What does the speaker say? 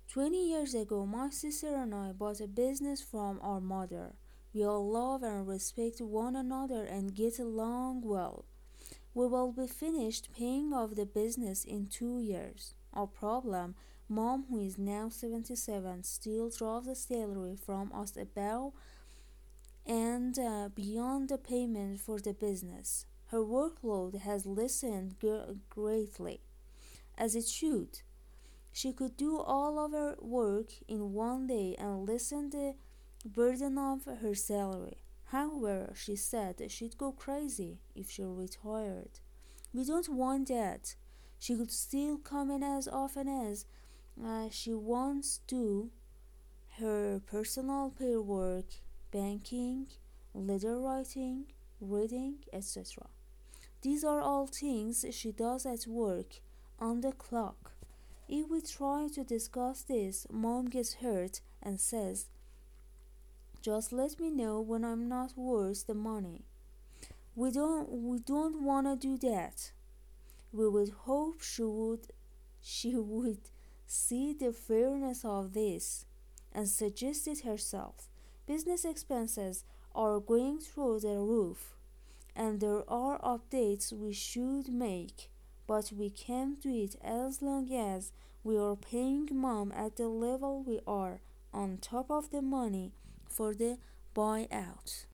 20 years ago, my sister and I bought a business from our mother. We all love and respect one another and get along well. We will be finished paying off the business in 2 years. Our problem, Mom, who is now 77, still draws a salary from us above and beyond the payment for the business. Her workload has lessened greatly, as it should. She could do all of her work in one day and lessen the burden of her salary. However, she said she'd go crazy if she retired. We don't want that. She could still come in as often as she wants to. Her personal paperwork, banking, letter writing, reading, etc. These are all things she does at work, on the clock. If we try to discuss this, Mom gets hurt and says, just let me know when I'm not worth the money. We don't want to do that. We would hope she would see the fairness of this and suggest it herself. Business expenses are going through the roof, and there are updates we should make, but we can't do it as long as we are paying Mom at the level we are, on top of the money for the buyout.